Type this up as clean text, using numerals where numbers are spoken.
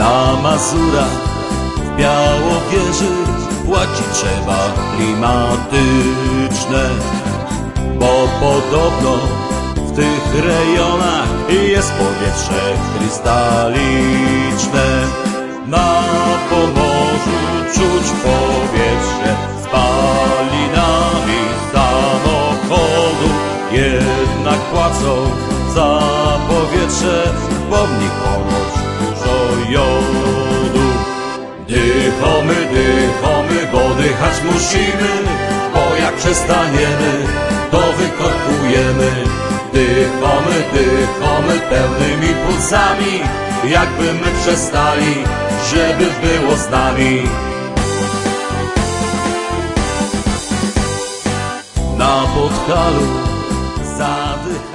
Na Mazurach, w Białowieży płacić trzeba klimatyczne, bo podobno w tych rejonach jest powietrze krystaliczne. Na Pomorzu czuć powietrze spalinami samochodu, jednak płacą za powietrze, bo w nich ponoć dużo jodu. Dychamy, dychamy, bo dychać musimy, bo jak przestaniemy, to wykorkujemy. Dychamy, dychamy pełnymi płucami, jakby my przestali, żeby było z nami. Na Podhalu zadychamy.